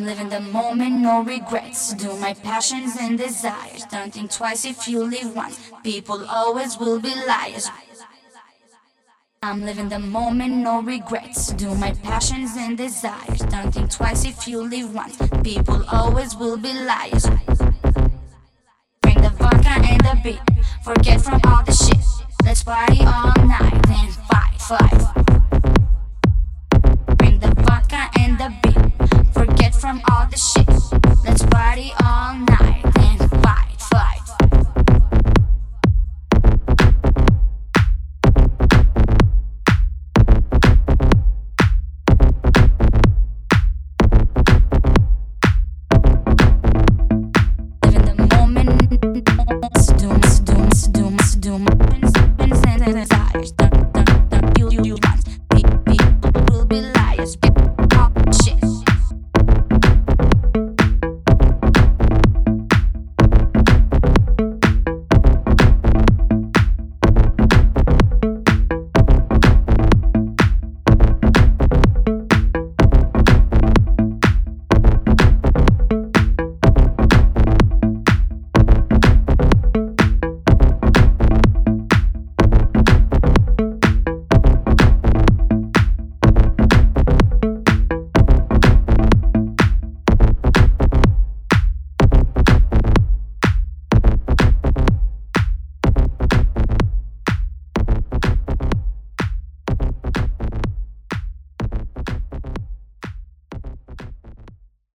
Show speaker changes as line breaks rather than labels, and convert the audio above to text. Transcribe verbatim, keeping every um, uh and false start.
living the moment, no regrets. Do my passions and desires. Don't think twice if you live once. People always will be liars. I'm living the moment, no regrets. Do my passions and desires. Don't think twice if you live once. People always will be liars. Bring the vodka and the beat. Forget from all the shit. Let's party all night and fight, fight. Bring the vodka and the beat. Forget from all the shit.